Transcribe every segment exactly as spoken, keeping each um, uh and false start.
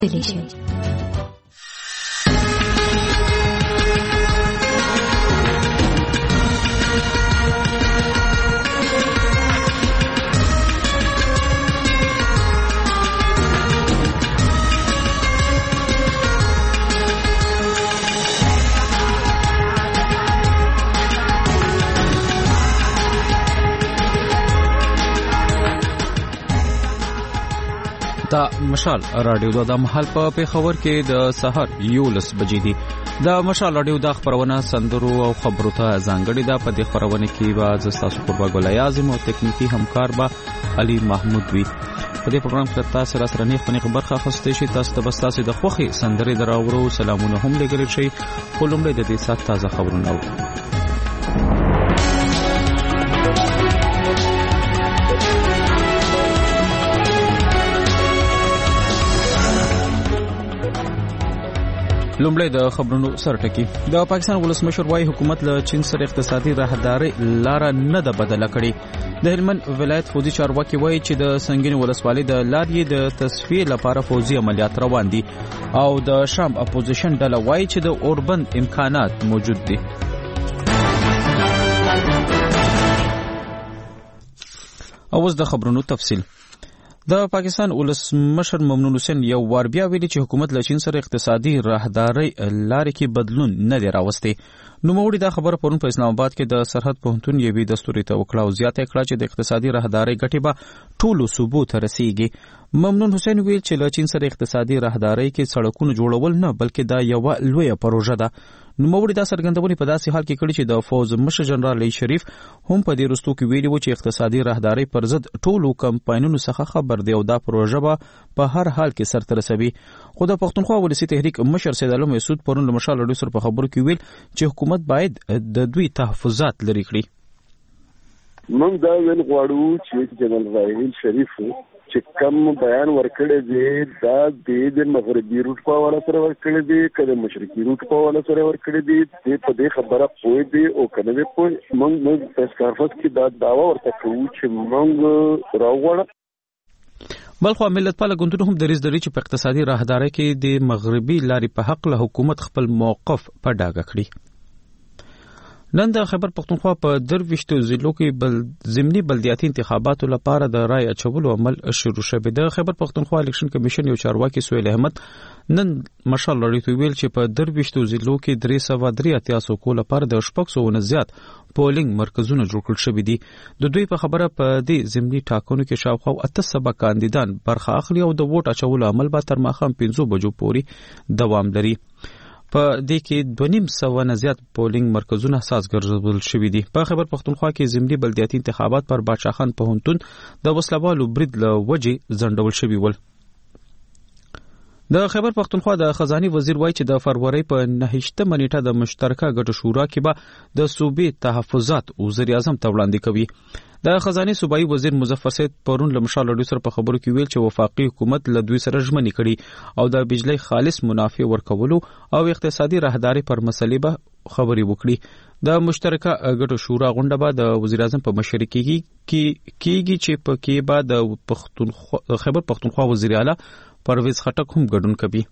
دلیشه دا مشال رادیو د محل په پیښور کې د سحر یولس بجې دي. د مشال رادیو د خبرونه سندرو او خبرو ته ځانګړي ده. په دې خبرونه کې به ز تاسو قربا ګل اعظم او تکنیکی همکار به علي محمود وي. په دې پروګرام کې تاسو را سره نه خپل برخه اخیستئ شئ. تاسو ته بس تاسو د خوخي سندري دراورو سلامونه هم لګرل شي. خو لومړی د دې سات تازه خبرونه اورو. لومړی د خبرونو سرټکی. د پاکستان ولسمشر وايي حکومت له چین سره اقتصادي راهداري لار نه ده بدله کړې. د هلمند ولایت فوجي چارواکي وايي چې د سنگین ولسوالۍ د لارې د تصفیې لپاره فوجي عملیات روان دي او د شام اپوزیشن ډله وايي چې د اوربند امکانات موجود دي. اوس د خبرونو تفصیل. د پاکستان ولسمشر ممنون حسین یو وار بیا ویلي چې حکومت له چین سره اقتصادي راهداري لارې کې بدلون نه دی راوستی. نو موړي دا خبره پرون په اسلام آباد کې د سرحد پوهنتون یوې دستوري ته وکړه او زیاته کړه چې د اقتصادي راهداري ګټې به ټولو صوبو ته رسیږي. ممنون حسین ویل چې له چین سره اقتصادي راهداري کې سړکونو جوړول نه بلکې دا یو لویه پروژه ده. نو موړي دا څرګندونه په داسې حال کې کړي چې د فوز مشر جنرال علی شریف هم په دې رستو کې ویلي و چې اقتصادي راهداري پر ضد ټولو کمپاینونو څخه خبر دی او دا پروژه به په هر حال کې سرته رسوي. خو د پښتونخوا ولسی تحریک مشر سید علم مسعود پرون له مشال رډیو سره په خبرو کې ویل چې حکومت باید د دوی تحفظات لري کړي. موږ دا ویل غواړو چې جنرال علی شریف چې کم بیان ورکړی دی دا د مغربي روټ په حواله سره ورکړی دی که د مشرقي روټ په حواله سره ورکړی دی دی په دې خبره پوه دی او که نه دی پوه. موږ موږ پریس کانفرنس کې دا دعوه ورته کوو چې موږ راوغواړو. بلخو ملت پاله ګوندونو هم دریځ لري چې په اقتصادي راهداري کې د مغربي لارې په حق له حکومت خپل موقف په ډاګه کړي. نن د خیبر پختونخوا په درویشتو ضلعو کې بل ضمني بلدیاتي انتخاباتو لپاره د رای اچولو عمل شروع شوی. د خیبر پختونخوا الیکشن کمیشن یو چارواکي سهیل احمد نن مشال لړۍ ویل چې په درویشتو ضلعو کې درې سوه درې اتیا سوکو لپاره د شپږ سوه نه زیات پولینګ مرکزونه جوړ کړل شوي دي. د دوی په خبره په دې ضمني ټاکنو کې شاوخوا اته سوه کاندیدان برخه اخلي او د ووټ اچولو عمل به تر ماښام پنځو بجو پورې دوام لري. په دې کې دوه نیم سوه نه زیات پولینګ مرکزونه اساس ګرځول شوي دي. په خیبر پختونخوا کې ضمني بلدیاتي انتخابات پر بادشاه خان پوهنتون د وسلوالو برید له وجې ځنډول شوي ول. د خیبر پختونخوا د خزاني وزیر وایي چې د فروری په نهشتمه نیټه د مشترکه ګټو شورا کې به د صوبې تحفظات وزیر اعظم ته وړاندې کوي. د خزاني صوبایي وزیر مظفر سید پرون له مشال رډیو سره په خبرو کې ویل چې وفاقي حکومت له دوی سره ژمنې کړي او د بجلی خالص منافع ورکولو او اقتصادي راهداري پر مسلې به خبرې وکړي. د مشترکه ګټو شورا غونډه به د وزیر اعظم په مشرۍ کې کېږي چې په کې به د پښتونخوا خیبر پختونخوا وزیر اعلی پرویز خټک هم ګډون کوي.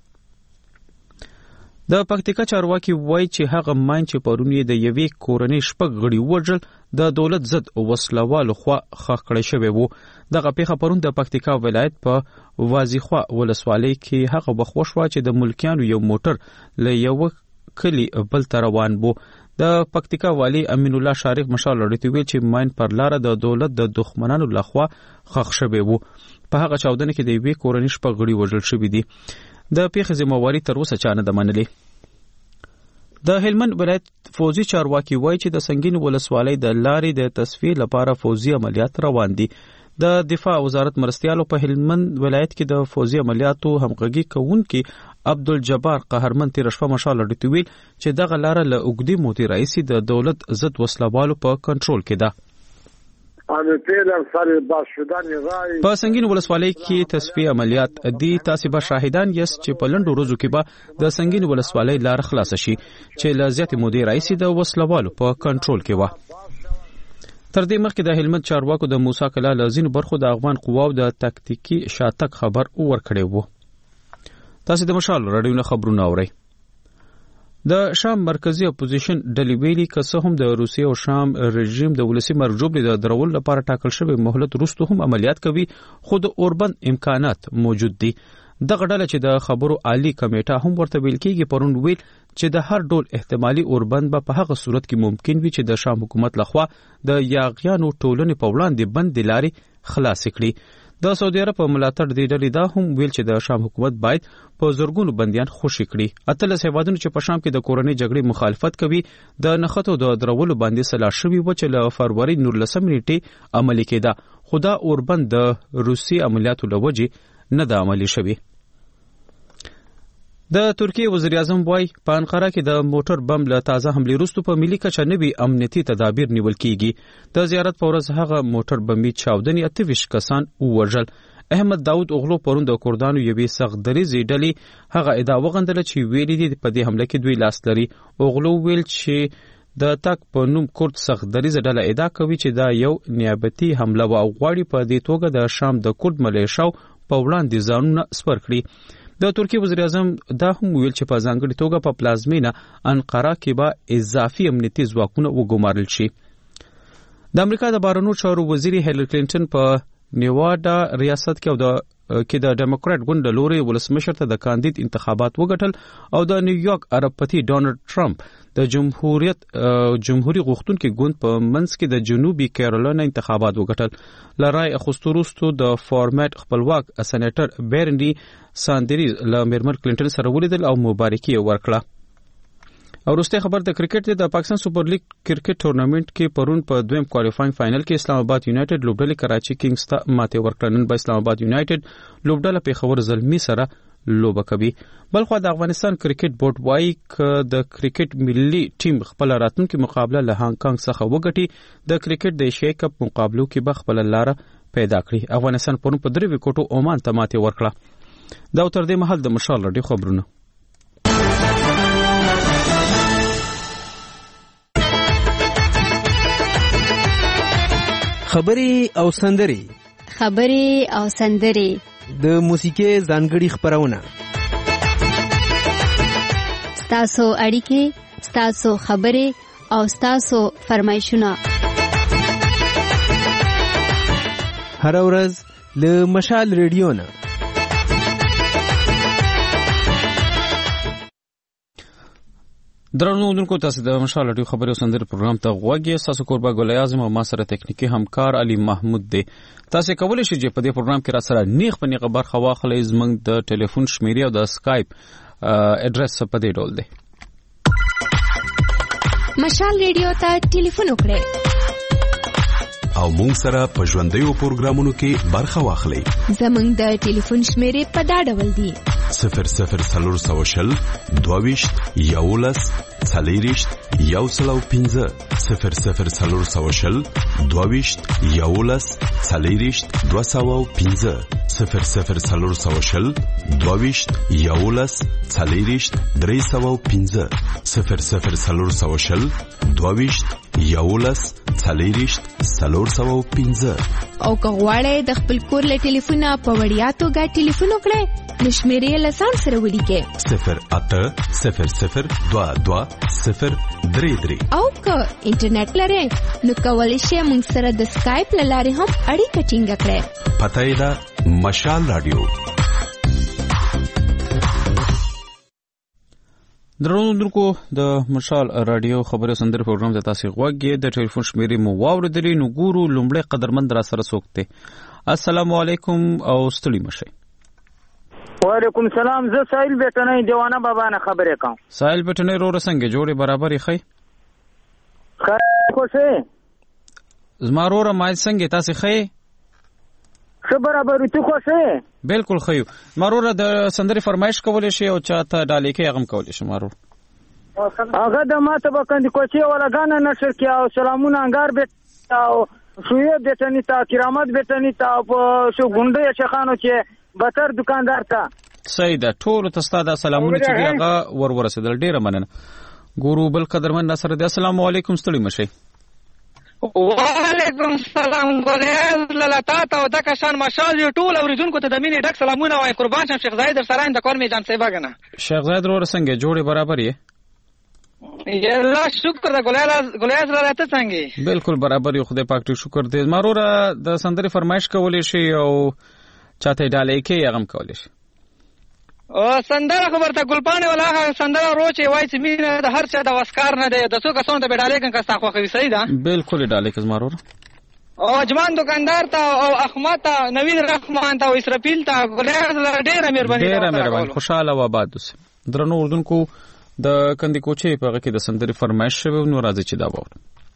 د پکتیکا چارواکي وایي چې هغه ماین چې پرون یې د یوې کورنۍ شپږ غړي ووژل د دولت ضد وسلوالو خوا ښخ کړی شوی و. دغه پیښه پرون د پکتیکا ولایت په وازیخوا ولسوالۍ کې هغه وخت وشوه چې د ملکیانو یو موټر له یو کلی بل ته روان و. د پکتیکا والی امین الله شارق مشال لړۍ ویل چې ماین پر لار د دولت د دښمنانو لخوا ښخ شوی و. په هغه چاودنه کې د یوې کورنۍ شپږ غړي وژل شوي دي. د پیښې ذمہواري تر اوسه چا نه ده منلې. د هلمند ولایت فوجي چارواکي وایي چې د سنگین ولسوالۍ د لارې د تصفیې لپاره فوجي عملیات روان دي. د دفاع وزارت مرستیالو په هلمند ولایت کې د فوجي عملیاتو همغږي کوونکي عبدالجبار قهرمن تیر شپه مشال لړۍ ویل چې دغه لار له اوږدې مودې راهیسې د دولت ضد وسلوالو په کنټرول کې ده. په سنگین ولسوالۍ کې تصفیه عملیات دي. تاسو به شاهدان یاست چې په لنډو ورځو کې به د سنگین ولسوالۍ لار خلاص شي چې له زیاتې مودې راهیسې د وسلوالو په کنټرول کې و. تر دې مخکې د هلمند چارواکو د موسی کلا لازین برخو د افغان قواو د تکتیکی شاتګ خبر ورکړی و. تاسو د مشال رادیو نه خبرونه اورئ. د شام مرکزی اپوزیشن ډلې ویلي که څه هم د روسیې او شام رژیم د ولسی مرجوب د درول لپاره ټاکل شوی مهلت وروسته هم عملیات کوي، خو د اوربند امکانات موجود دي. دغه ډله چې د خبرو عالی کمیټه هم ورته ویل کېږي پرون ویل چې د هر ډول احتمالي اوربند به په هغه صورت کې ممکن وي چې د شام حکومت لخوا د یاغیانو ټولنې په وړاندې بند لارې خلاص کړي. د سعودي عرب په ملاتړ د ډلې دا هم ویل چې د شام حکومت باید په زورګونو بنديان خوشي کړي. اتلس هیوادونو چې په شام کې د کورنۍ جګړې مخالفت کوي د نخښتو د درولو باندې سلا شوی و چې له فروری نولسم نیټې عملي کېده، خو دا اوربند د روسي عملیاتو له وجې نه د عملي شوی. د ترکیه وزیر اعظم وای په انقره کې د موټر بم له تازه حملې وروسته په ملي کچه نوي امنیتي تدابیر نیول کیږي. د زیارت په ورځ هغه موټر بمي چاودنې اته ویشت کسان ووژل. احمد داود اوغلو پرون د کردانو یوې سخت دریځې ډلې هغه ادعا وغندله چې ویلي دي په دې حمله کې دوی لاس لري. اوغلو ویل چې د تک په نوم کورد سخت دریځه ډله ادعا کوي چې دا یو نیابتي حمله و او غواړي په دې توګه د شام د کورد ملیشاو په وړاندې ځانونه سپر کړي. د ترکیه وزیر اعظم دا هم ویل چې په ځانګړي توګه په پلازمینه انقره کې به اضافي امنیتي ځواکونه وګمارل شي. د امریکا د بهرنیو چارو وزیر هیلری کلینټن په نیواډا ریاست کې او د کې د ډیموکرات ګوند لوري ولسمشر ته د کاندید انتخابات وګټل او د نیویارک عربپتی ډونالد ټرمپ د جمهوریت جمهوریت غوښتونکو ګوند په منځ کې د جنوبي کیرولینا انتخابات وګټل. لرای اخستروستو د فارمټ خپلواک سېنیټر بیرني ساندریز له میرمن کلینټن سره ولیدل او مبارکي ورکړه. او وروسته خبر د کرکټ د پاکستان سپر لیګ کرکټ ټورنمنت کې پرون په دویم کوالیفاینګ فائنل کې اسلام آباد یونایټډ لوبډله کراچي کینګز ته ماته ورکړه. نن به اسلام آباد یونایټډ لوبډله پیښور زلمی سره لوبه کوي. بلخو د افغانستان کرکټ بورډ وایي ک د کرکټ ملي ټیم خپل راتلونکي مقابله له هانګ کانګ څخه وګټي. د کرکټ د ایشیا کپ مقابلو کې به خپل لار پیدا کړي. افغانستان پرون په درې وکټو عمان ته ماته ورکړه. دا تر دې مهال د مشال رادیو خبرونه. خبري او سندري خبري او سندري د موسیقي ځانګړي خبرونه ستاسو اړیکې ستاسو خبري او ستاسو فرمایشونه هر ورځ له مشال ریډیو نه. درنو دونکو تاسو د مشال رادیو خبري او سندري پروګرام ته غوږی. تاسو کوربه ګل اعظم او ما سره تکنیکی همکار علي محمود دی. تاسو کولی شئ چې په دې پروګرام کې را سره نیغ په نیغه برخه واخلئ. زموږ د ټلیفون شمیرې او د اسکایپ اډرس په دې ډول دی. مشال ریډیو ته ټلیفون وکړئ او مونږ سره په ژوندیو پروګرامونو کې برخه واخلئ. زموږ د ټلیفون شمیرې په دا ډول دي: صفر صفر څلور سوه شل دوه ویشت یولس څلېرویشت یو سل او پنځه صفر صفر څلور سوه شل دوه ویشت یولس څلېرویشت دوه سوه او پنځه صفر صفر څلور سوه شل دوه ویشت یولس څلېرویشت درې سوه او پنځه صفر صفر څلور سوه شل دوه ویشت یولس څلېرویشت څلور سوه او پنځه. او که غواړئ د خپل کور له ټلیفونه په وړیا توګه ټلیفون وکړئ نو شمیرې له ځان سره ولیکئ: صفر اته صفر صفر دوه دوه صفر درې درې. او که انټرنیټ لرئ نو کولی شئ موږ سره د سکایپ له لارې هم اړیکه ټینګه کړئ. پته یې ده مشال رادیو. درنو دونکو د مشال رادیو خبري سندري پروګرام ته تاسو غوږی. د ټلیفون شمیرې مو واوریدلې. نو ګورو لومړی قدرمند را سره څوک دی. السلام علیکم او ستړي مشئ. وعلیکم السلام. زه سایل بیٹنۍ دیوانه بابا نه خبرې کوم. سایل بیٹنۍ رو رسنګ جوړې برابرې خې خیر خوشې زمارو را مای څنګه تاسو خې څه برابر تو خوشې بالکل خیو. مارو را د سندري فرمایش کولې شي او چاته ډالې کې غم کولې شي. مارو هغه د ماته بکند کوچې ولا غانه نشر کې او سلامونه انګار بیت او شوې بیٹنۍ تا کرامت بیٹنۍ تا په شو ګونډې شخانو چې بتر دکاندار تا سیدا ټول تاسو ته سلامونه چې هغه ور ورسېدل. ډیره مننه. ګورو بل قدرمن نصر دې السلام علیکم ستړي مشئ. وعلیکم السلام ګولیاز لالتا ته او د کشان مشال یو ټول اوریدونکو ته د مینې ډک سلامونه وای. قربان شم شیخ زاید سره د کور می جان صاحب غنه. شیخ زاید ورور څنګه جوړې برابر یې؟ یلا شکر د ګولیاز ګولیاز لالتا څنګه؟ بالکل برابر یو، خدای پاک ته شکر دې. مروره د سندرې فرمایش کولې شي او چاته ډالې کې یغم کولې شي. او سندره خبرته ګلپانه ولا سندره روچې وای چې مینه د هر چا د وسکار نه دی، د څو کسانو ته ډالې کنه کستا خو خوي صحیح ده. بالکل ډالې کز مروره او جمان دکاندار ته او احمد ته نوید رحمان ته او اسرافیل ته ګولیاز ډېر مهرباني. ډېر مهرباني، خوشاله و آباد اوسه. درنو اردوونکو د کندي کوچې په هغه کې د سندرې فرمایش شوی نو راځي چې دا وور.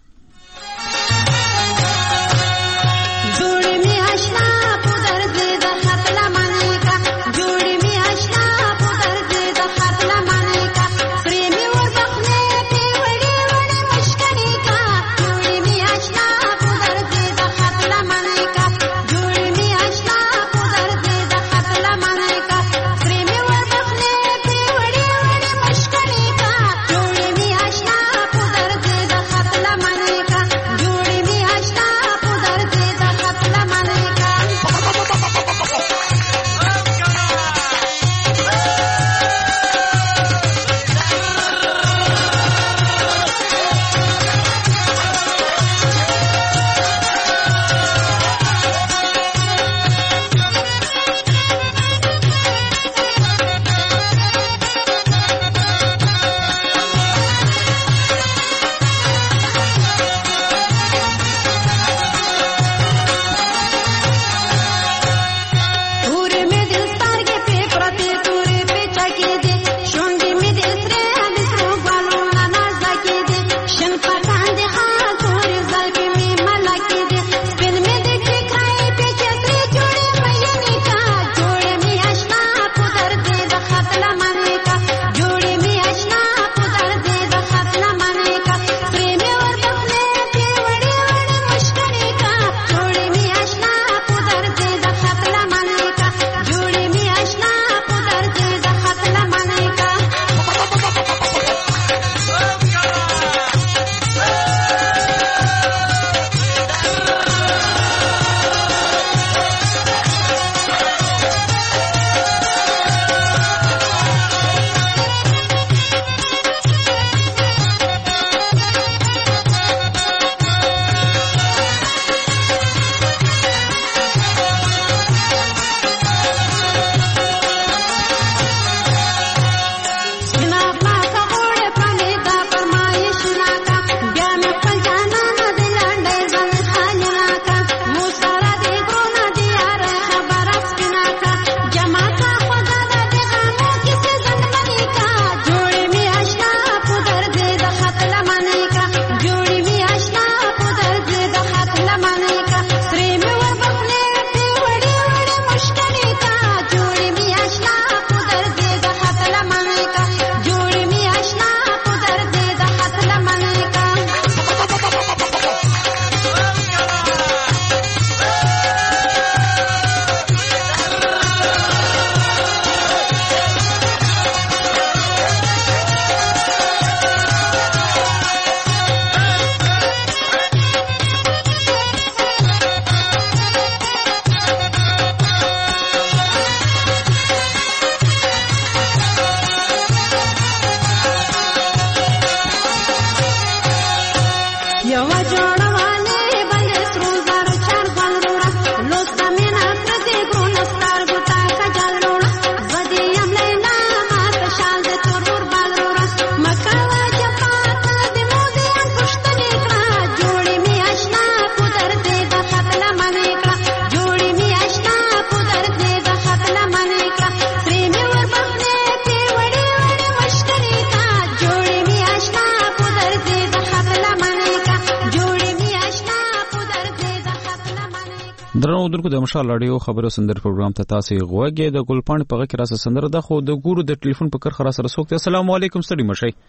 درنو درکو د مشال اړیو خبرو سندر پروګرام ته تاسو غوږی د ګلپاڼ په غږ کې راسه سندر د خو د ګورو د ټلیفون په کر خلاص رسوک. السلام علیکم ستړي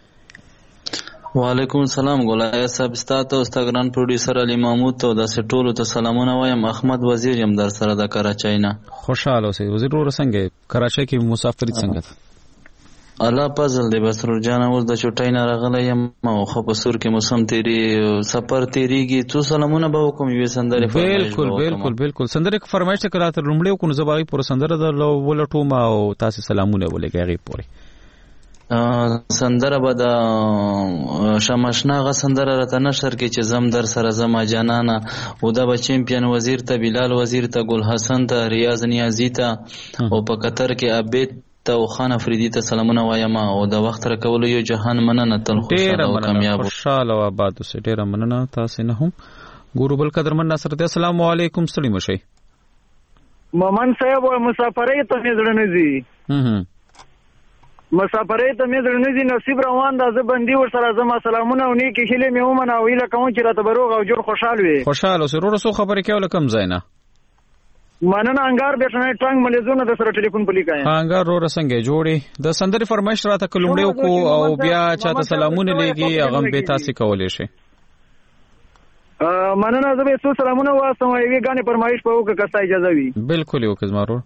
مشي. وعلیکم السلام ګولای صاحب ستاسو او ستګران پروډوسر علي محمود ته د سټولو ته سلامونه وایم. احمد وزیر یم در سره د کراچۍ نه. خوشاله اوسئ وزیر ور څنګه کراچۍ کې مسافرت څنګه؟ الله پزل دی بسرور جان اوس د چټای نه راغلی یم او خو په سور کې موسم تیری سفر تیریږي څو سلامونه به وکم یو سندره بالکل بالکل بالکل سندره فرمایش کړه تر لومړی کو زبای پر سندره د ولټو ما او تاسو سلامونه ولګي غي پوري سندره به د شمشنا غ سندره راته نشر کې چې زم در سره زما جانانا او د چمپیون وزیر ته بلال وزیر ته ګل حسن ته ریاض نیازی ته او په قطر کې عبید ته او خان افریدی ته سلامونه وایم او د وخت را کول یو جهان مننه تل خوشاله او کامیاب خوشاله او آباد اوسه ډیر مننه تاسو نه هم ګورو بل قدرمن ناصر ته السلام علیکم ستړي مشي ممن صاحب مسافرې ته مې زړه نه زی هم مسافرې ته مې زړه نه زی نصیب روان د زبندي ور سره زما سلامونه او نیکی هله مې ومنه او اله کوم چې راته بروغ او جوړ خوشاله وي خوشاله اوسه ورو سو خبرې کول کم زینا مننه انګار بیٹنه ټنګ مليزونه د سره ټلیفون پلی کای انګار رو رسنګ جوړي د سندري فرمایش راته کلمړیو کو او بیا چاته سلامونه لګي هغه به تاسو کولې شي مننه زه به څو سلامونه واسم وی غانې فرمایش په وکړه کستا اجازه وي بالکل یو کزمارو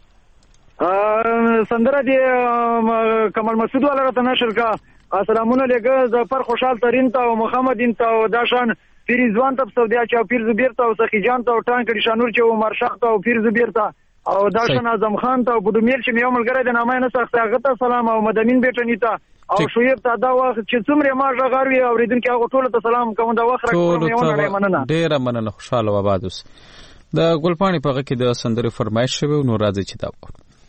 سندره دی کمال مسعود والا راته نشر کا سلامونه لګه ظفر خوشحال ترین ته او محمد ان ته او داشان پیرزوان ته سعودیا چا پیر زبیر ته او سخی جان ته او ټان کړي شانور چې عمر شاه ته او پیر زبیر ته او داشان اعظم خان ته او بدومیر چې یو ملګری د نامه نه سخت هغه ته سلام او مدمن بیٹنی ته او شویب ته دا وخت چې څومره ما ژغاروي او ریدونکو هغه ټول ته سلام کوم دا وخت راکوم یو نه مننه ډیر مننه خوشاله و آباد اوس د ګلپانی په کې د سندره فرمایش شوی نو راځي چې دا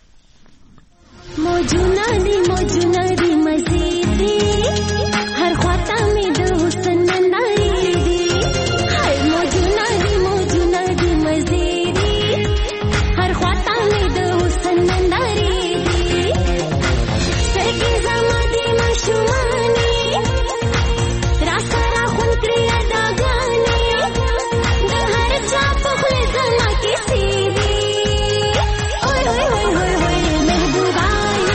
موجونه دي موجونه دي مزيدي هر خواته مې د حسن نندارې دي هر موجونه دي موجونه دي مزيدي هر خواته مې د حسن نندارې دي سرګي زما دي مشوماني را سره خون کړی اداګانې د هر چا په خله زما کې سيدي اوي اوي اوي اوي محبوبا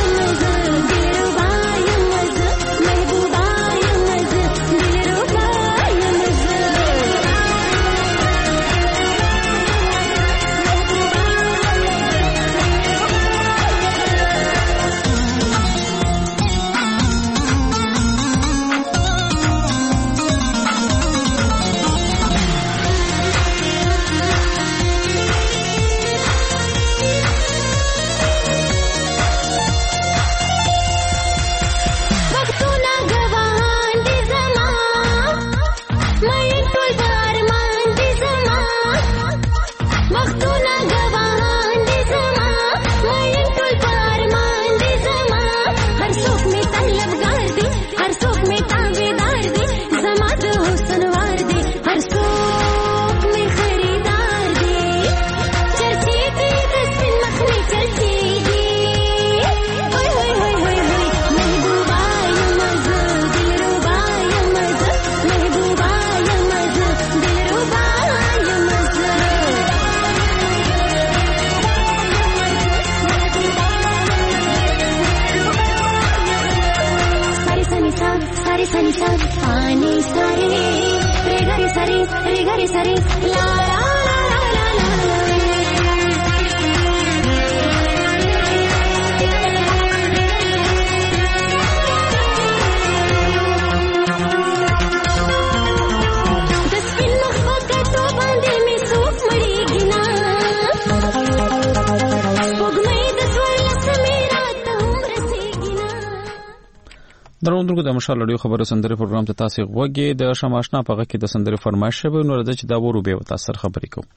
درونکو د مشال لړیو خبرو سندره پروګرام ته تاسو غوږی د شماشنا په غږ کې د سندره فرمایش شوی نو راځي چې دا ورو به تاسو سره خبرې کوم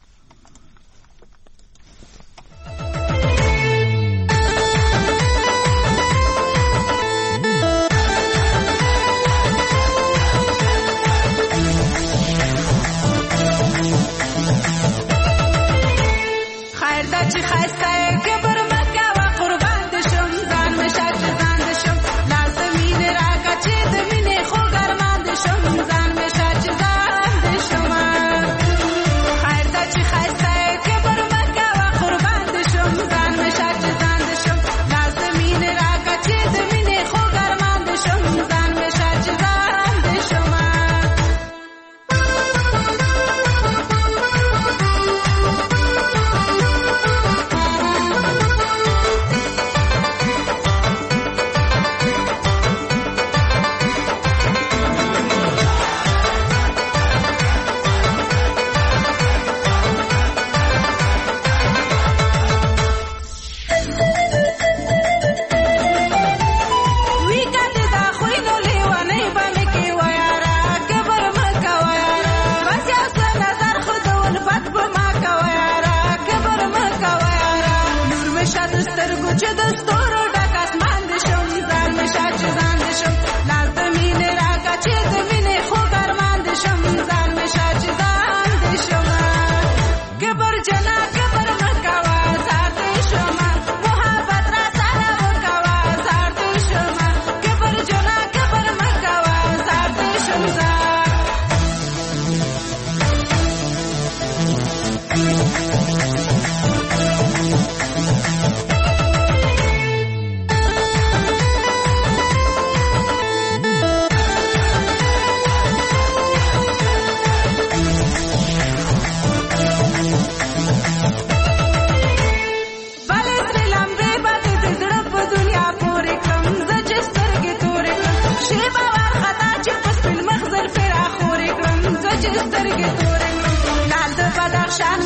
خیر دا چې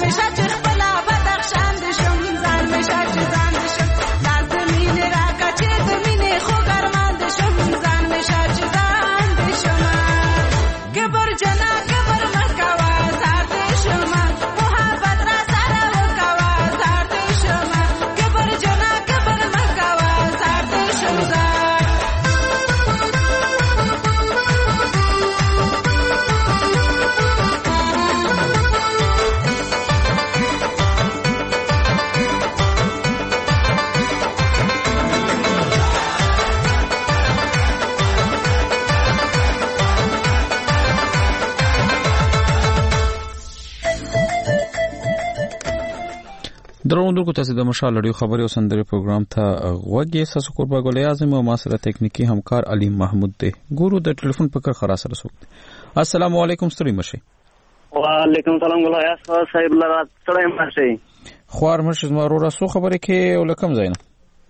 درونو کو تاسو د مشال لړیو خبري او سندري پروګرام ته غوږی تاسو قربا ګولې اعظم او ما سره تکنیکی همکار علي محمود دی ګورو د ټلیفون په کر خلاص رسول السلام علیکم ستړي مشه وعلیکم السلام ګولای اسا صاحب لرا ستړي مشه خوار مشه زمرو رسو خبرې کې ولکم زین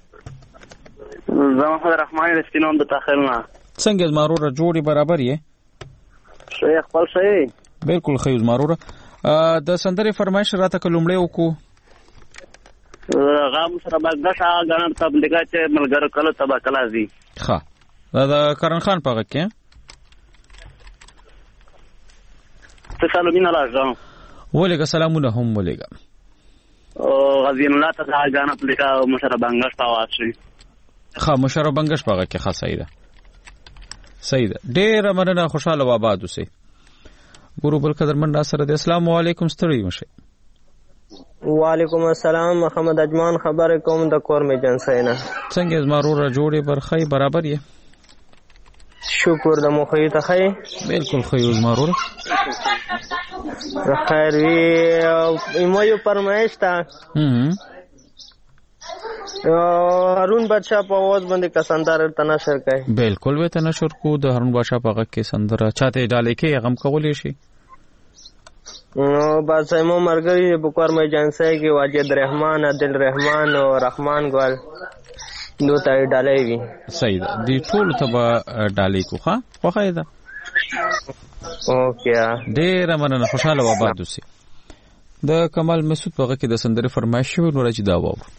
زما رحمان رسینوم د تاخرنا څنګه زمرو را جوړي برابر یې شیخ خپل شي بالکل خیوز زمرو د سندري فرمایش راته کلمړې وکړو غام سره بغشا غنن تبلیغات چې ملګر کله تبا کلا زی ښه دا د کرن خان په کې ته سلامونه راځم ولګه سلامونه هم ولګه او غزین الله ته دا غان تبلیغا مشره بنگش په واسي ښه مشره بنگش په کې ښه صحیح ده صحیح ده ډیر مننه خوشاله و آباد اوسئ ګورو بل قدرمن سره د اسلام علیکم ستړي مشه وعلیکم السلام محمد اجمان خبر کوم د کور می جنسینا څنګه زمارو را جوړي برخی برابر یې شکر د مخې ته خی بالکل خی زمارو خیر وی مو یو پرمایش تا هم هارون بادشاہ په आवाज باندې کساندار تناشر کوي بالکل وې تناشر کو د هارون بادشاہ په غږ کې سندره چاته ډالې کې غم کولې شي نو بس مو مرګري بکور مې جانسای کې واجد رحمان عادل رحمان او رحمان ګل نو تای ډالې وی صحیح ده دی ټول ته ډالې کو ښه خوخه ده اوکې ډیر مننه خوشاله و آباد اوسئ د کمال مسعود په غږ کې د سندري فرمایش شوی نو راځي دا وو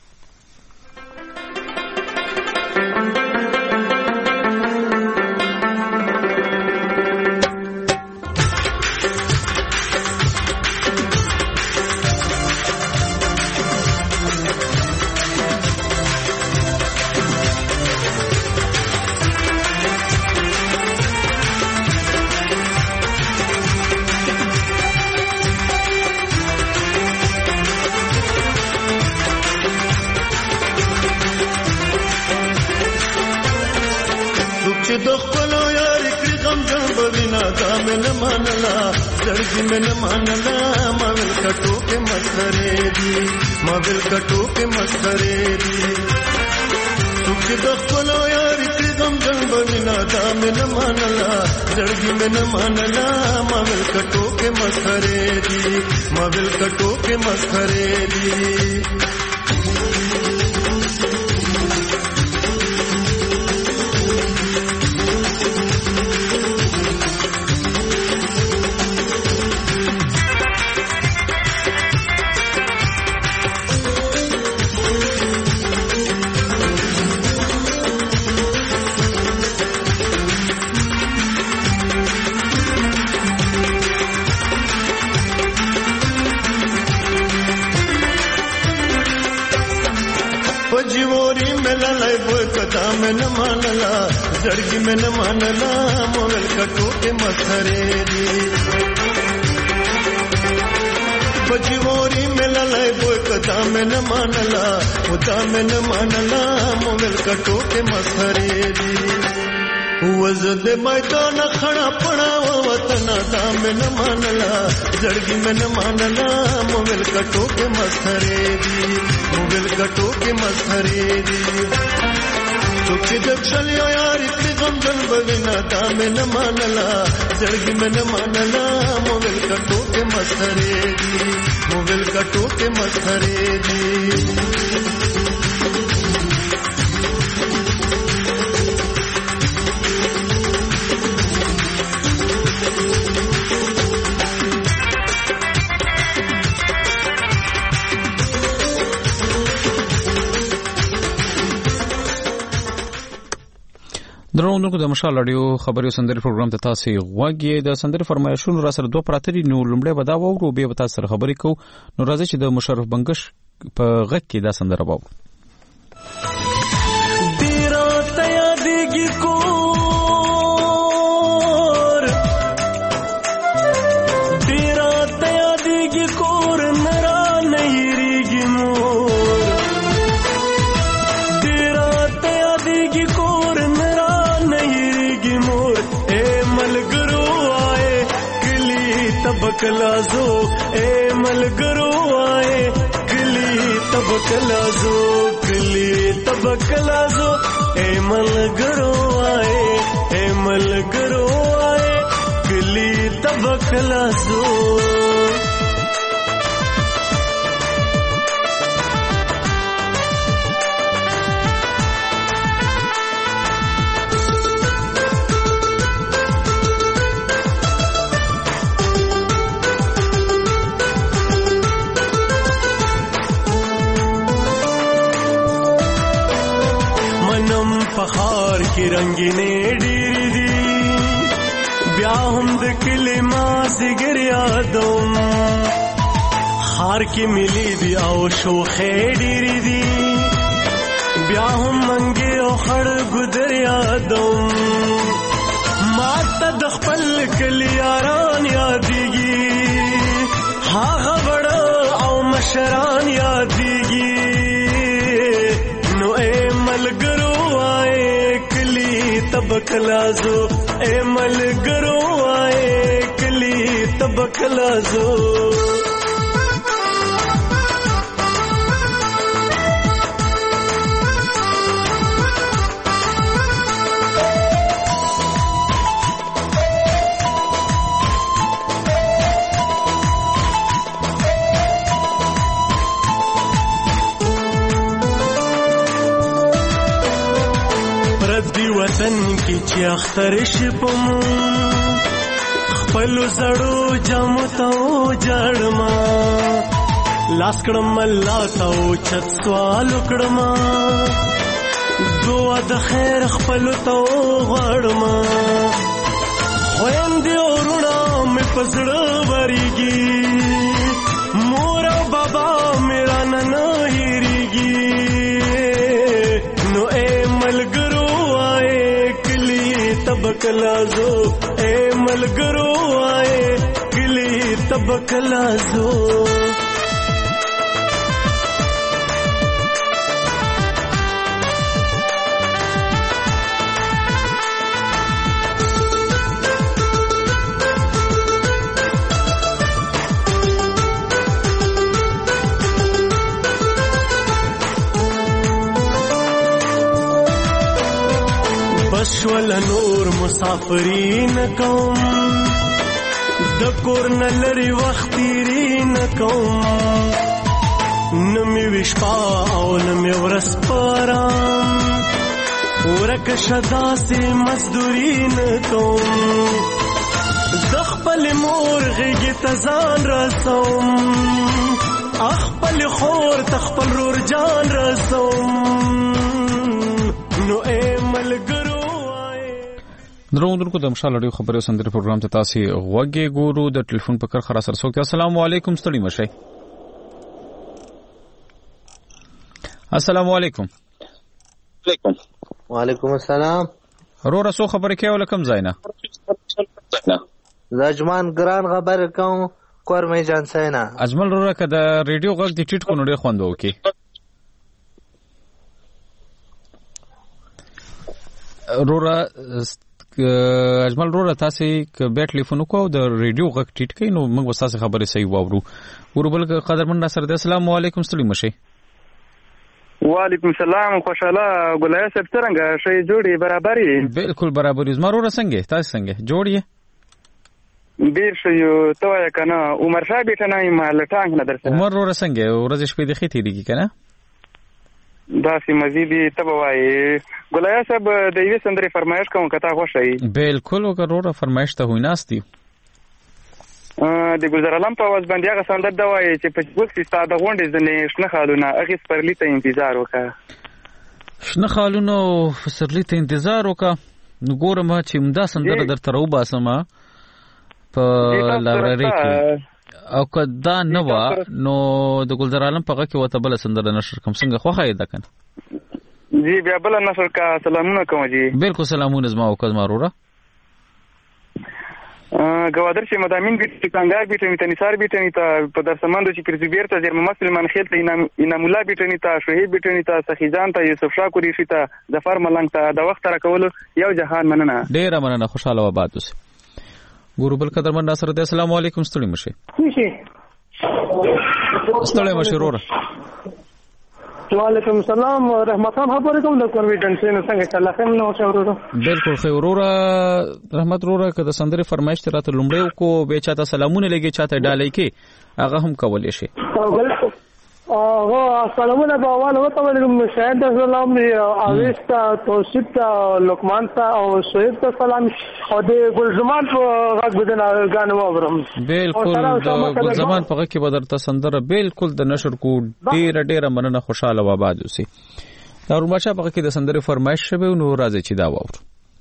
من مانلا مول کټو کې مسخره دي مول کټو کې مسخره دي څوک د خپل یار کې غم جن بنا دا من مانلا زړګي من مانلا مول کټو کې مسخره دي مول کټو کې مسخره دي من مانلا زړګي من مانلا مول کټو کې مسخره دي بجوري مللای بوې کدا من مانلا ودا من مانلا مول کټو کې مسخره دي وزد میدان خړا پړا وطن دا من مانلا زړګي من مانلا مول کټو کې مسخره دي مول کټو کې مسخره دي څوک د چلیا یار کې غم جن بوینا دا من مانلا زړګي من مانلا موبل کټو کې مسخره دي موبل کټو کې مسخره دي درونکو د مشال اړیو خبري سندري پروګرام ته تاسو غوږی د سندري فرمایشونو را سره دوه پراتري نو لمړی به دا وورو به تاسو سره خبري کو نو راځي چې د مشرف بنگش په غږ کې دا سندره وو ډیرا تیا دیږي کور ډیرا تیا دیږي کور نرا نه یریږي مور ډیرا تیا دیږي کور نرا نه یریږي مور اے ملګرو آئے کلی تبکلازو اے ملګرو آئے تبکلازو کلی تبکلازو اے ملګرو آئے اے ملګرو آئے کلی تبکلازو پخار کی رنگینے ډېرې دي بیا هم د کلي مازدیګر یادوم خار کې ملي دي او شوخې ډېرې دي بیا هم منګې او خړ ګودر یادوم ما ته د خپل کلي یاران یادېږي هغه وړه او مشران یادېږي نو اے ملګرو تبکلازو اے ملګرو آئے کلی تبکلازو وطن کی چې اختر شپم خپل زړو جام ته جړما لاس کړم الله ته چت سوال کړم دعا د خیر خپل ته غړما خويندې ورونه مې پزړه وريږي مور او بابا میرا نن هېریږي نو اے ملګرو تبکلازو اے ملګرو آئے کلی تبکلازو شول نور مسافرین کوم د کور نه لري وخت تیرین کوم نمی وشپا او نمی ورس پارام ورک شدا سے مزدورین کوم زخپل مور غیگی تزان رسوم اخپل خور تخپل رور جان رسوم نو اے ملګرو درونکو د مشال اړیو خبري سندري پروګرام ته تاسو غوږی ګورو د ټلیفون په کر خرا سره سوک السلام علیکم ستړي مشه السلام علیکم علیکم وعلیکم السلام رو رسو خبرې کوي ولکم زینا زجمان ګران خبر کوم کورمې جان سینا اجمل رو راکه د ریډیو غږ د ټیټ کو نړۍ خوندو کی رورا اجمل رورا تاسو ک بیت ټلیفون کو د ریډیو غږ ټیټ کین نو موږ وساسه خبرې صحیح واورو وربل قدرمن ناصر السلام علیکم ستړي مشه وعلیکم السلام خوشاله ګلای صاحب څنګه شي جوړي برابرۍ بالکل برابرۍ زمرو څنګه تاسو څنګه جوړی ډیر شو ته کنه عمر صاحب ته نه ما لټانګ نه درسه عمر ور څنګه ورځ شپې د خېتی دیږي کنه دا سي مزيدي تبوای ګلای صاحب د یوې سندري فرمایش کوم کته خوشي بالکل وګوره فرمایش ته ویناستي د ګلزارلم په واز باندې هغه سندر دا وایي چې په وخت ستاسو د غونډې ځنې شنه خالونه هغه سپرلی ته انتظار وکړه شنه خالونه سپرلی ته انتظار وکړه نو ګورم چې مدا سندره درته راو باسم په لایبرری کې او کدا نو نو د ګلزار عالم په کې وته بل سندره نشر کوم څنګه خوخه یې دکنه جی بیا بل نشر کا سلامونه کوم جی بالکل سلامونه زما او کزما وروره گوادر چې مدامین بیت څنګه بیت می تنسار بیت می ته په درسمندو چې پرزبیر ته زیر مسلمان خیل ته انعام انعام الله بیت می ته شهید بیت می ته سخیزان ته یوسف شاه کوری شي ته ظفر ملنګ ته د وخت را کول یو جهان مننه ډیر مننه خوشاله و باد اوس ګورو بل قدرمن ناصر دې السلام علیکم ستړي مشه ستړي مشه وروره وعلیکم السلام رحمت خان خبرې کوم د کوریډن سین څنګه چلا خیم نو شوروره بالکل خیر وروره رحمت وروره که د سندري فرمایش تر ته لومړی کو به چاته سلامونه لګي چاته ډالۍ کې هغه هم کولای شي هغه سلامونه په اول وته ولګم شاهد سلام اويستا توصیف ته لقمان ته او شهید ته سلام او د ګلزمان په غږ بدن غانو اورم بالکل د ګلزمان په غږ کې بدرته سندره بالکل د نشر کو ډیر ډیر مننه خوشاله و آباد اوسئ دا ورماشه په غږ کې د سندره فرمایش شوه نو راځي چې دا وور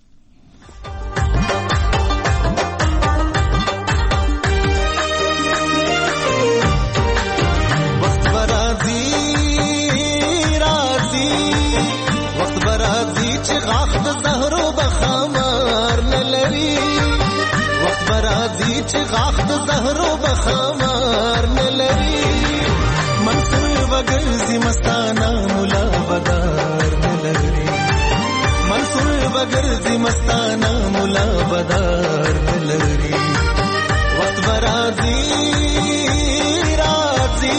چې غاخ د زهرو بخمار نه لري منصور وګرځي مستانه مولا بدار نه لري منصور وګرځي مستانه مولا بدار نه لري وخت برازي راځي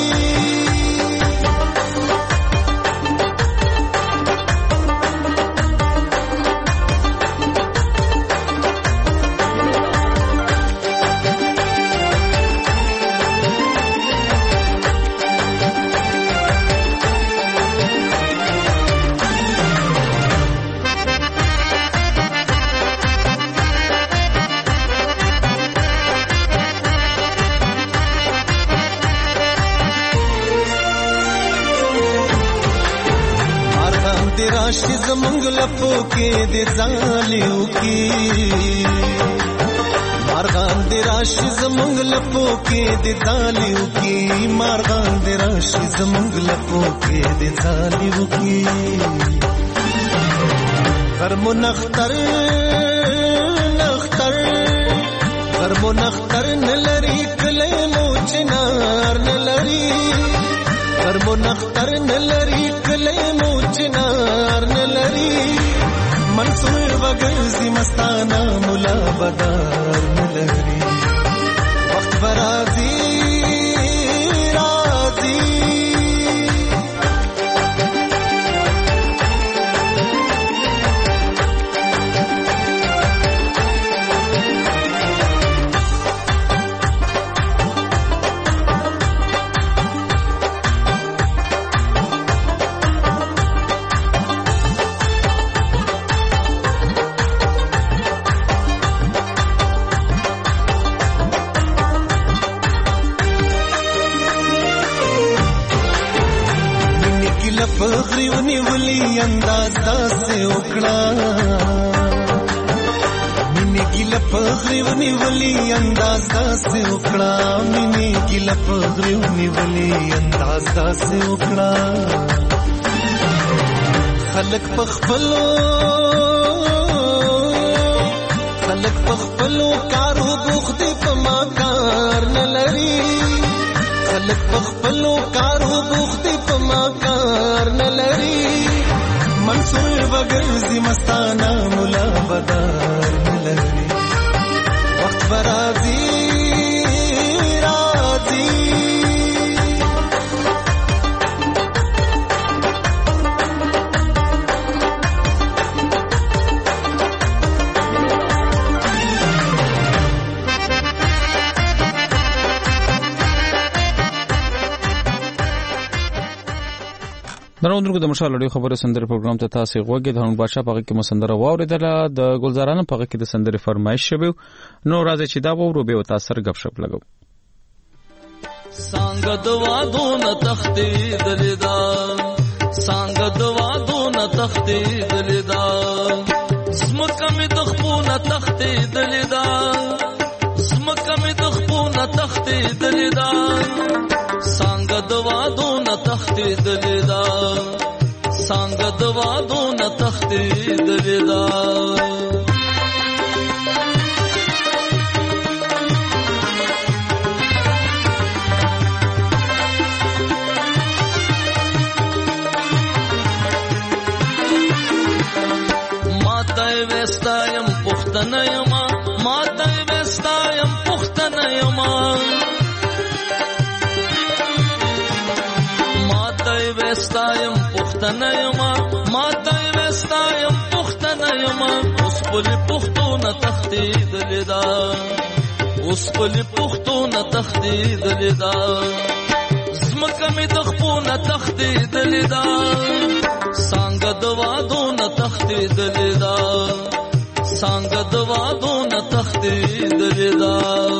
راشي زمونږ لپو کې د ځالیو کې مارغان د راشي زمونږ لپو کې د ځالیو کې مارغان د راشي زمونږ لپو کې د ځالیو کې غرمو نختر نختر غرمو نختر نلري کله مو چنار نلري غرمو نختر نلري کله مو چنار نلري منصور وګرځي مستانه مولا بدار نلري وخت برازي راځي فخری ونیولی انداز داسې وکړه مینې ګیله فخری ونیولی انداز داسې وکړه مینې ګیله فخری ونیولی انداز داسې وکړه خلک په خپلو خلک په خپلو کارو بوخت دي په ما کار نه لري خلک په خپلو کارو بوخت دي په ما کار نه لري منصور وګرځي مستانه مولا بدار نه لري وخت برازي راځي نړیوالو د مشال لړۍ خبره سندره پروګرام ته تاسو غوږی د هنر بادشاہ پغه کې مسندره واوریدله د ګلزارانو پغه کې د سندره فرمایش شوه نو راځي چې دا وورو به تاسو سره غب شپ لګو څنګه دوا دون تختې دلدا څنګه دوا دون تختې دلدا زمکه تختیدلې دا څنګه د وادو نه تختیدلې دا ماته وستایم پښتنه یما ماته وستایم پښتنه یما ماته وستایم پښتنه یما ماته وستایم پښتنه یما اوس په پښتو نه تختیدلې دا اوس په پښتو نه تختیدلې دا زمکه مې د خپو نه تختیدلې دا څنګه د وادو نه تختیدلې دا څنګه د وادو نه تختیدلې دا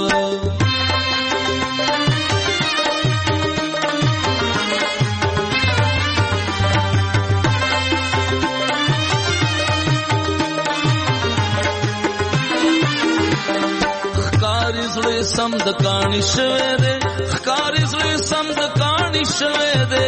ښکاري زړه سم د کاڼي شوی دی ښکاري زړه سم د کاڼي شوی دی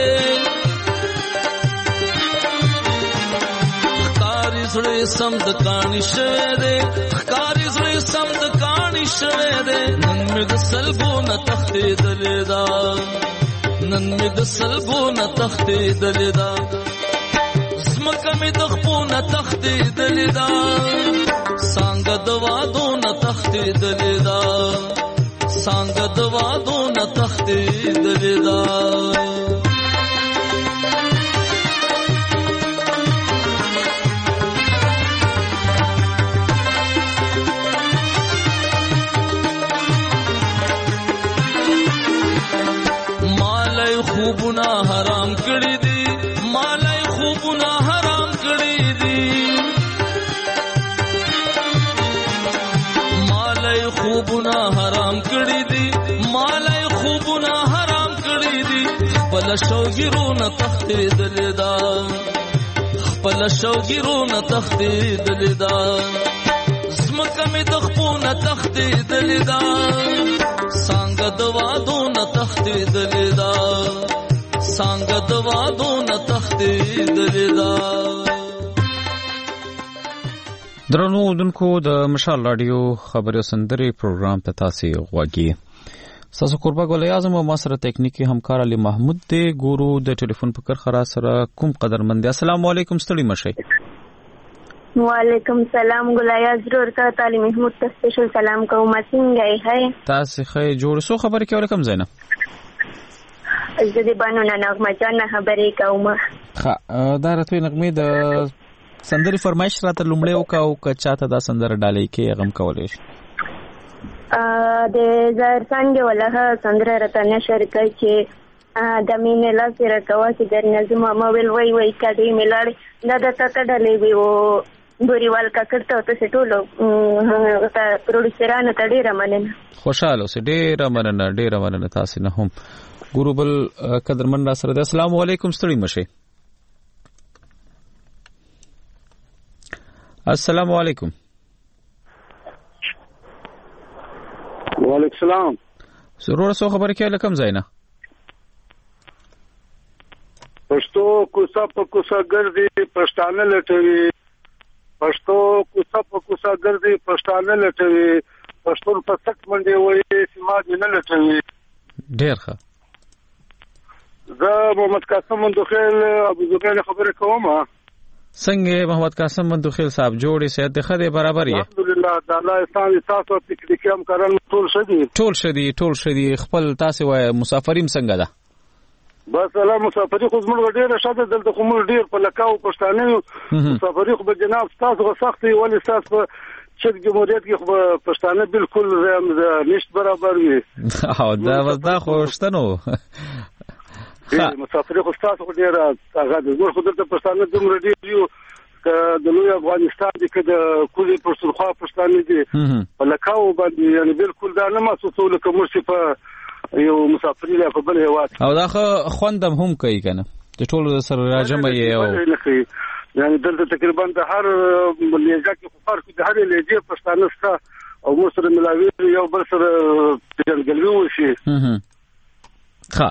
زړه سم د کاڼي شوی دی ښکاري زړه سم د کاڼي شوی دی نن مې د سلګو نه تختیدلې دا نن مې د سلګو نه تختیدلې دا زمکه مې د خپو نه تختیدلې دا څنګه د وادو نه تختیدلې دا څنګه د وادو نه تختیدلې دا خوبونه حرام کړی دي مالای خوبونه حرام کړی دي مالای خوبونه حرام کړی دي مالای خوبونه حرام کړی دي خپل شوګیرونه تختیدلې دا خپل شوګیرونه تختیدلې دا زمکه مې د خپونه تختیدلې دا څنګه د وادو نه تختیدلې دا څنګه د وادو نه تختیدلې دا درنو اردوونکو د مشال رادیو خبري سندري پروګرام ته تاسو غوږی تاسو قربا ګل اعظم او ما سره تکنیکی همکار علي محمود دی ګورو د ټلیفون په کرخرا سره کوم قدرمند السلام علیکم ستړي مشي وعلیکم سلام ګلیا ضرور کا تعالی محمود ته سپیشل سلام کوم څنګه یې هاي تاسو ښه جوړ سو خبرې کوله کوم زینه زه دې باندې نه نغمه جان خبرې کوم ها دا راته نغمه د سندري فرمایش راته لومړی او کا او چاته دا سندره ډالې کې غم کولې شي ا د زار څنګه ولها سندره راته نشر کوي چې د مینې لا سره کوا چې در نظم موبایل وای وای کډې ملاړ دا د تک ډلې وو بوريوال کا کړته ته ټولو ته پروډوسرانو ته ډیره مننه خوشاله اوسه ډیره مننه ډیره مننه تاسو نه هم ګورو بل قدرمن را سره السلام علیکم ستړي مشه السلام علیکم وعلیکم السلام ضرور سو خبر کې لکم زینا پښتو کوڅه په کوڅه ګرځي پښتانه لټوي پښتو کوڅه په کوڅه ګرځي پښتانه لټوي پښتون په سک باندې وایي سما دې نه لټوي ډېر ښه زه محمد قاسم مندوخیل ابو زبیر خبره کوم څنګه محمد قاسم مندوخیل صاحب جوړې سید د خدای برابر یې الحمدلله د الله احسان تاسو تکنیکی هم کارن ټول شدي ټول شدي ټول شدي خپل تاسو وای مسافریم څنګه ده بس الله مسافری خو زموږ ډیره شاته دلته خو موږ ډیر په لکاو پښتانه مسافری خو به جناب تاسو سختي ولې تاسو په چک جمهوریت کې خو پښتانه بالکل نشته برابر وي او دا وځه خوشتنو مسافری خو تاسو ډیر هغه د زموږ خو دلته پښتانه دومره ډیر یو د لوی افغانستان کې د کلی پښتونخوا پښتانه دي په لکاو باندې یعنی بالکل دا نه محسوسول کوم څه په یو مسافری له په بل هواد او دا خوندم هم کوي کنه د ټولو سره راجمه یې او یعنی دلته تقریبا د هر لهجه کې خو فرق د هر لهجه پښتانه سره او مو سره ملاوي یو بل سره جنګلوي وشي ها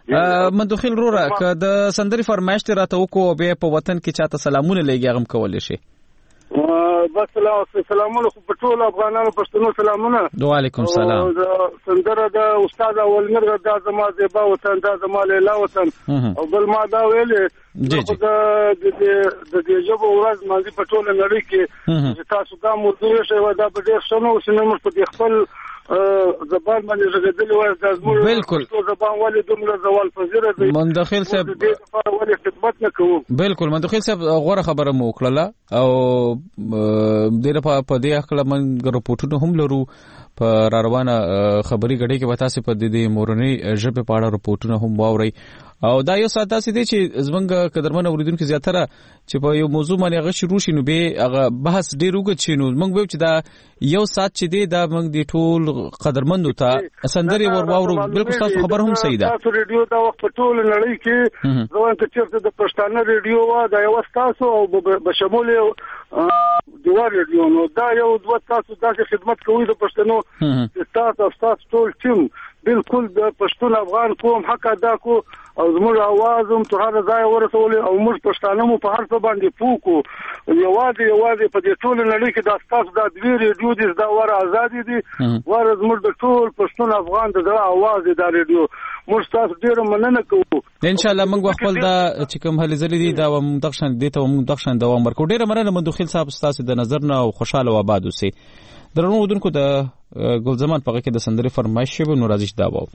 مندوخیل رورا که د سندري فرمایش راته وکړو بیا په وطن کې چاته سلامونه لګي غم کولای شي. بس سلامونه په ټول افغانانو پښتنو سلامونه. وعلیکم السلام. سندره د استاد اولمر د زما زیبا وطن د زما لیلا وطن او بل ما دا ویلې د د د جبو ورځ مازی په ټول نړۍ کې تاسو دا موضوع شوی و دا په ډېر شنو سینما په خپل زبان باندې زګدلی وای د زموږ بالکل زبان ولې دومره زوال پذیره دی. مندخیل صاحب ولې خدمت نه کوو. بالکل مندخیل صاحب غوړه خبره مو وکړه او ډېر په دې اخله موږ رپورټونه هم لرو په را روانه خبري غړي کې وتا سي په دې مورنۍ ژبه په اړه رپورټونه هم واوري او دا یو ساده سي دي چې زمونږ قدرمن اوریدونکو زیاتره چې په یو موضوع باندې هغه شروع شینو به هغه بحث ډیر وګت شینو موږ به چې دا یو سات چې دی دا موږ دی ټول قدرمندو ته سندري ور واورو. بالکل تاسو خبر هم صحیح ده. تاسو ریډیو دا وخت په ټول نړۍ کې روان ته چیرته د پښتانه ریډیو وا دا یو تاسو او بشمول دیوار ریډیو نو دا یو دوه تاسو دا خدمت کوي د پښتنو تاسو تاسو ټول ټیم بالکل د پښتون افغان قوم حق ادا کو او زموږ आवाज هم تر هغه ځای ورسول او موږ پښتانه مو په هر څه باندې پوکو یوازې یوازې په دې ټول نړۍ کې د تاسو د دوی ریډیو د دا ور آزاد دي ور زموږ د ټول پښتون افغان د आवाज د ریډیو موږ تاسو ډیر مننه کوو. ان شاء الله موږ خپل دا چې کوم هلي زلي دي دا مدخشن دي ته مدخشن دوام ورکو. ډیر مننه مندوخیل صاحب تاسو د نظر نه او خوشاله و آباد اوسئ. درنو ودونکو د ګلزمان په کې د سندري فرمایش شوی نو راځي دا وو.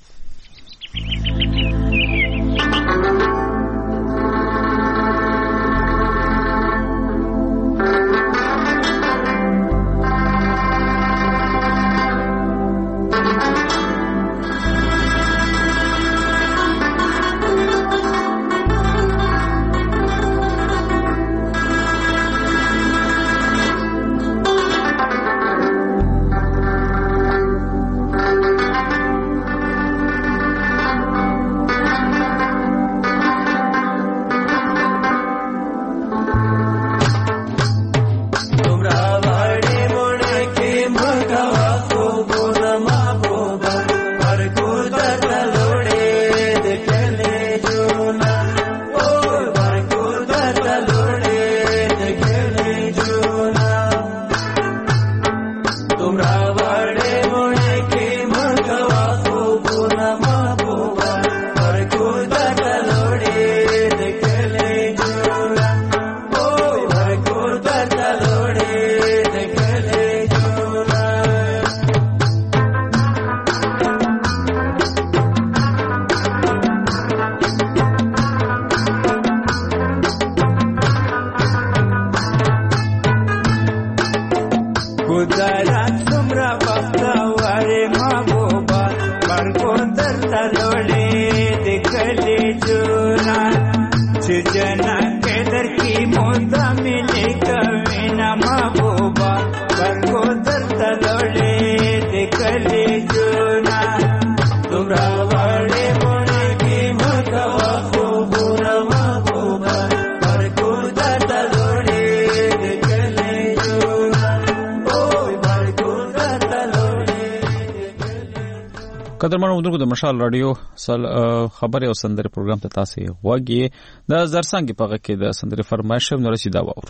قدرمنو ودونکو د مشال رادیو خبري او سندري پروګرام ته تاسو غوږی د زرسنګ په کې د سندري فرمایش نو رسیدا وور.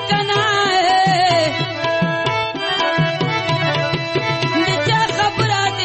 خبرات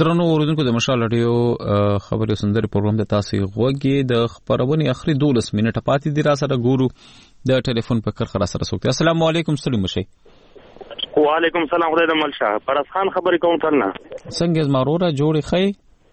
درنو اوریدونکو د مشال رادیو خبري سندري پروګرام د تاسو غوږی د خبرونه اخري دولس منټه پاتې دي را سره ګورو د ټلیفون په کرخه سره سوکته. السلام علیکم سلام مشي. وعلیکم السلام خدای د ملشاه پرس خان خبرې کوم ترنه څنګه زمارورا جوړی خی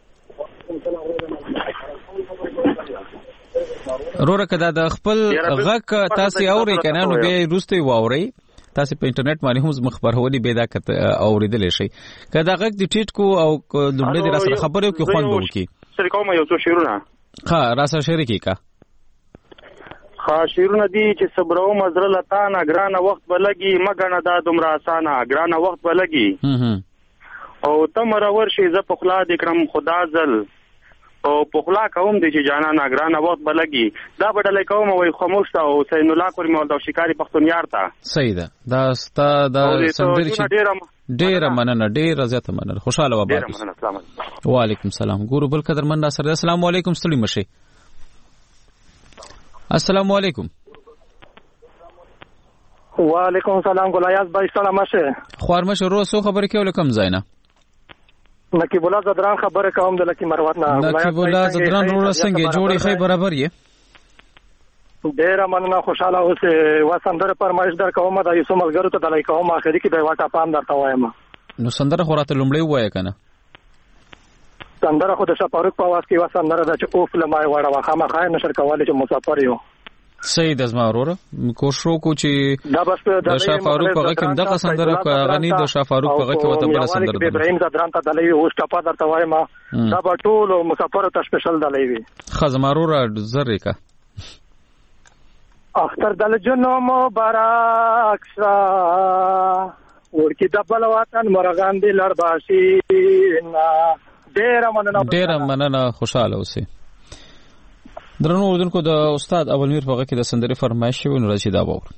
رورا کدا د خپل غک تاسو اوري کنه نو به روستي واوري تاسو په انټرنیټ باندې هم مخبرونه پیدا کړ اوریدل شي کدا غک د ټیټ کو او لومړی د سره خبرو کې خوند وکي سره کوم یو څه شیرونه ها راسه شریکی کا ها شیرونه دي چې صبرو مزر لتا نه ګرانه وخت بلګي مګنه دا دومره اسانه ګرانه وخت بلګي او تمره ورشي ز په خلا د کرم خدا زل او پخلا کوم د چې جانا ناګرانه وخت بلګي دا بدلې کوم وای خاموش تا او سین الله کور مول د شکاري پښتونیار تا صحیح ده دا ستا د سندري چې ډیر مننه ډیر زیاته مننه خوشاله و ډیر مننه السلام علیکم وعلیکم السلام ګورو بل قدر من سره السلام علیکم ستړي مشي السلام علیکم وعلیکم السلام ګلایاز بای سلام مشه خوارمشه رو سو خبرې کول کم زینا نقیب الله زدران خبره کوم د لکی مروت نه نقیب الله زدران رو څنګه جوړی خی برابر یې ډیر مننه خوشاله اوسه وسندره پرمایش در کوم د یوسف ملګرو ته د لای کوم اخري کې د واټا پام درته وایم نو سندره خوراته لومړی وای کنه سندره خو د شفاروق په واس کې وسندره د چې اوف لمای وړه واخه ما خای نشر کولای چې مسافر یو صحیح د زما وروره کوشش وکړو چې د شفاروق په غکم دغه سندره غنی د شفاروق په غکه وته بل سندره د ابراهیم زدران ته دلوي او شپه درته وایم دا په ټول مسافر ته سپیشل دلوي خزما وروره زری کا اختر دل جنو مبارک سا ورکی د بل وطن مرغان دی لړباشي نا ډیر مننه ډیر مننه خوشاله اوسئ. درنو اوردونکو د استاد اولمیر په غږ کې د سندري فرمایش شوی نو راځي دا باور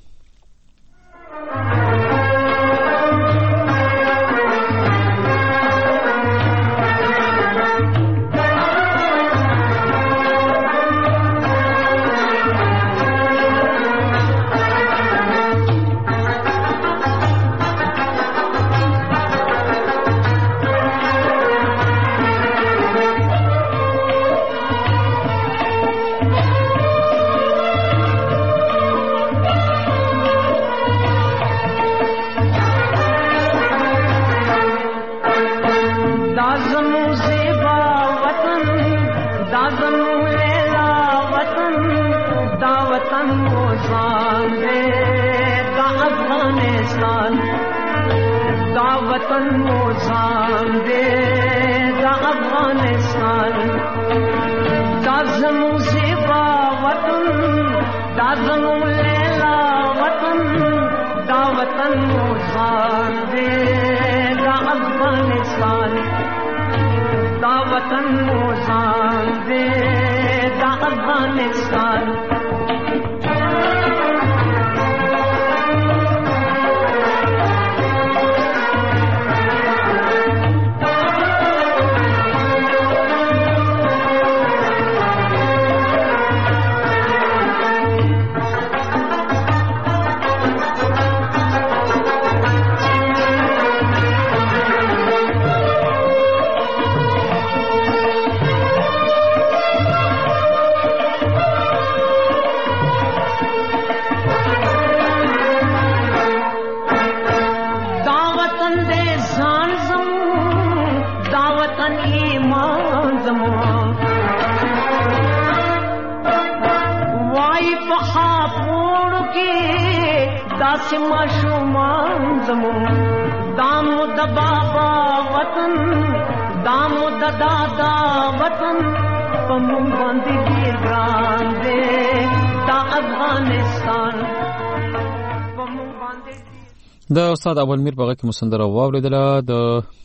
د استاد اولمیر په غږ کې مسندره واوریدله د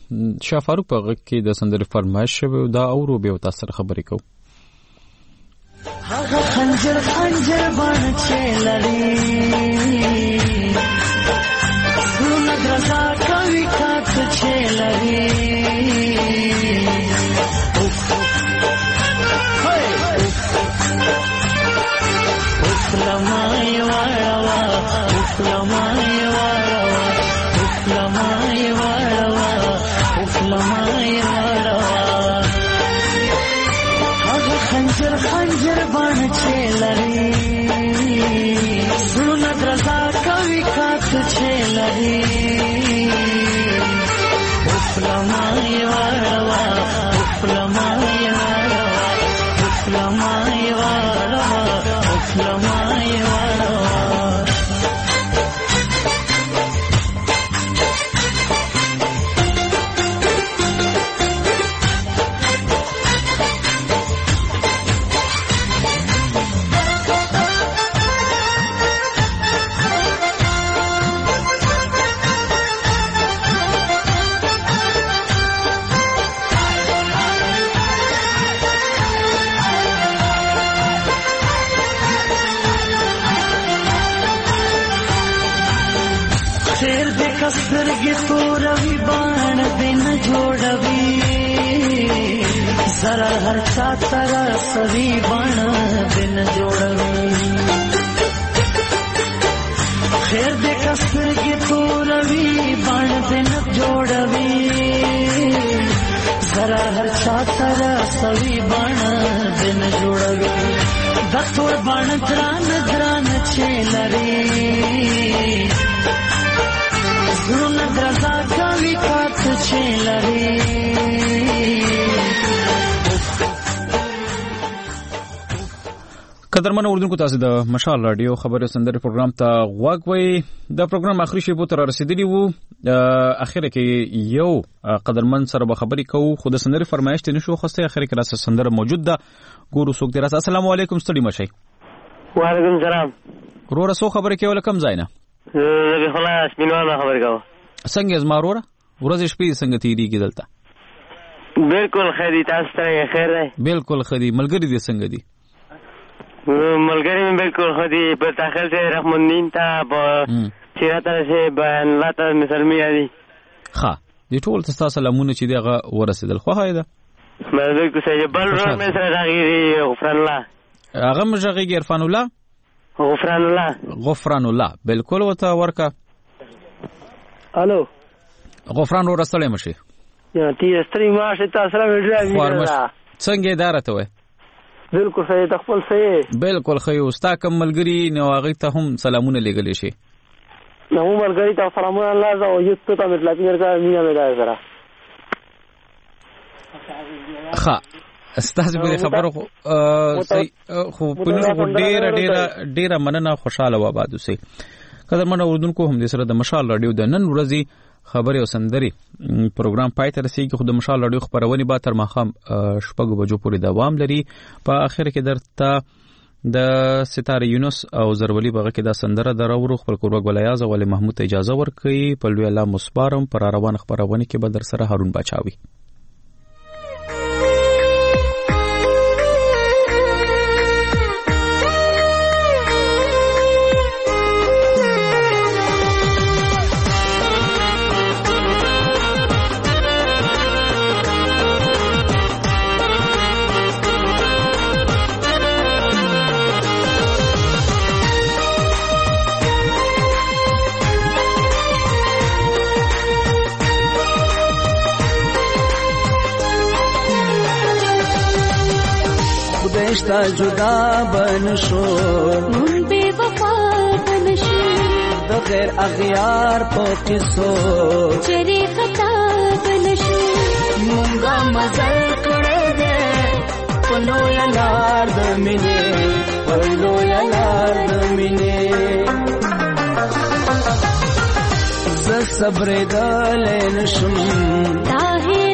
شفاروق په غږ کې د سندري فرمایش شوی دا اورو به تاسو سره خبرې کوو هغه خنجر خنجر باندې چلري څونه درځه کوي کاڅ چلري لمای وړوا لمای وړوا لمای وړوا لمای وړوا خنجر باندې چلري زړه درزا کوي کات چلري افلمای وروا افلمای وروا افلمای وروا افلمای وروا سترګې توروي باڼ دې نه جوړوي زرا هر چا ترا سوي باڼ دې نه جوړوي خیر دې سترګې توروي باڼ دې نه جوړوي زرا هر چا ترا سوي باڼ دې نه جوړوي د تور باڼ دران دران چلري زړه درزا کوي کات چلري قدرمن اوردونکو تاسو د مشال رادیو خبرو سندري پروګرام ته غوږ وئ د پروګرام اخري شی بو تر رسیدلی وو اخره کې یو قدرمن سره به خبري کوو خو د سندري فرمایش ته نشو خوسته اخره کې راس سندره موجود ده ګورو څوک دی راس السلام علیکم ستړي مشي وعلیکم السلام ورو رسو خبري کوي کم ځای نه زه خلاص مينواله خبر کاوه څنګه زما وروره ورځ شپې څنګه تیریږي دلته بالکل خدي تاسو ته خیر دی بالکل خدي ملګری دي څنګه دي ملګری مې بالکل خدي په داخل سے رحمان نین تا په چیرته سے بیان لاته مسلمي دي ها دي ټول تاسو سلامونه چې دغه ورسېدل خو هاي ده مې بالکل صحیح بل ور مې سره راغی غفران الله هغه مجغي عرفان الله غفران الله غفران الله بالکل وته ورکا الو غفران ور سره مشي یا تی استری ماشه تاسو سره ویل څنګه اداره ته بالکل صحیح تخپل صحیح بالکل خو استا کوم ملګری نو هغه ته هم سلامونه لګل شي نو ملګری ته سلامونه الله زو یو ته مطلب ورکا مینا مې دا سره ښه استاسو په خبرو خو خو پنځه ډیر ډیر ډیر مننه خوشاله و آباد اوسئ قدرمن اوردونکو هم د سره د مشال رادیو د نن ورځې خبري او سندري پروګرام پای ته رسیدي خو د مشال رادیو خبرونه به تر ماخام شپږ بجو پورې دوام لري په اخر کې درته د ستاره یونس او زرولي بغه کې د سندره درو خپل کورګ ولایاز او محمود اجازه ورکړي په لوی الله مصبارم پر روان خبرونه کې به در سره هارون بچاوي رشتہ جدا بنشو من بے وفا بنشو بغیر اغیار پو کسو چری خطا بنشو مونگا مزل کڑے دے پلو یا لار دمینے پلو یا لار دمینے ز صبر دلے نشم طاہر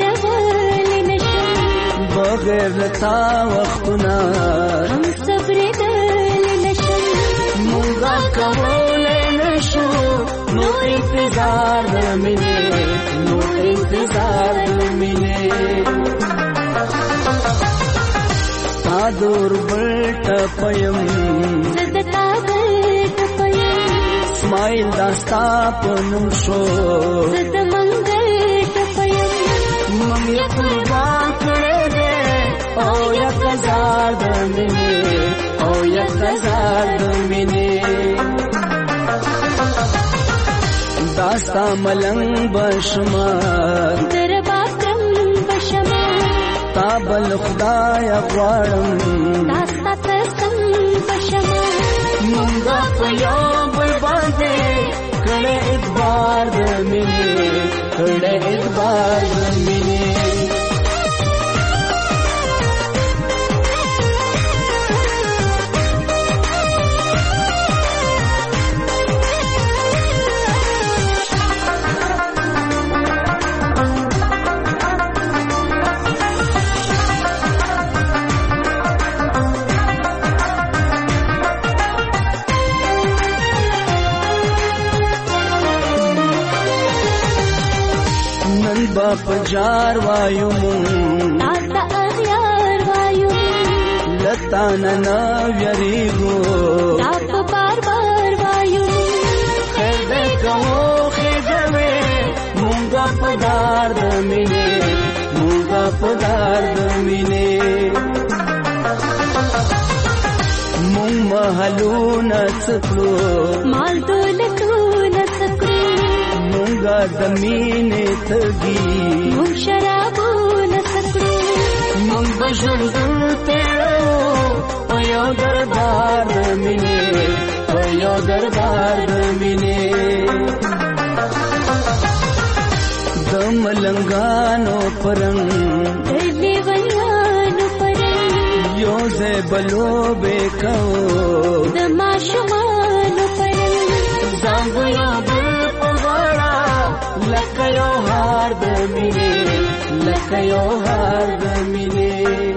بغیر لتا وختنا ہم صبر دل نشم مونگا کولے نشو نو انتظار دمنے نو انتظار دمنے تا دور بلٹ پیم زدتا بلٹ پیم اسماعیل داستا پنم شو زد منگل پیم ممی قربان کرے او یک ہزار دمنے او یک ہزار دمنے داستا ملنگ بشمار درباکرم بشمار تا تا بل خدای غواړم تاسو ته بشما مونږه په یو بل باندې کړه اعتبار د مینې کړه اعتبار د مینې پجار وایو مون تاسا اغیار وایو لتا ننا ویریگو تاسا بار بار وایو خیر دے کہو خیجوے مونگا پدار دمینے مونگا پدار دمینے مونگ محلو نسکلو مال دولتو نسکلو مونگا دمینے تگی مونگ شرابو نسکلو مونگ بشردن تیرو پیو دربار دمینے پیو دربار دمینے دم لنگانو پرنگ دلی ویانو پرنگ یو زی بلو بے کھو دماشمانو پرنگ زانگو یا بل پغاڑا لکیو ہار دمینے لکیو ہار دمینے